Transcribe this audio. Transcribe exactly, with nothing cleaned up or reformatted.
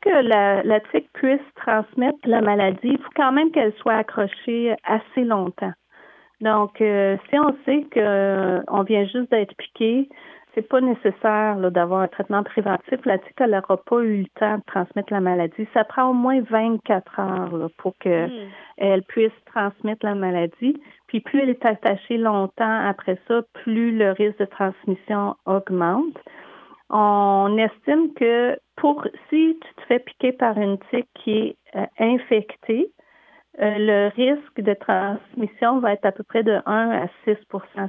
que la, la tique puisse transmettre la maladie, il faut quand même qu'elle soit accrochée assez longtemps. Donc, euh, si on sait qu'on euh, vient juste d'être piqué, c'est pas nécessaire là, d'avoir un traitement préventif. La tique, elle n'aura pas eu le temps de transmettre la maladie. Ça prend au moins vingt-quatre heures là, pour qu'elle mm. puisse transmettre la maladie. Puis, plus elle est attachée longtemps après ça, plus le risque de transmission augmente. On estime que pour si tu te fais piquer par une tique qui est euh, infectée, Euh, le risque de transmission va être à peu près de un à six pour cent.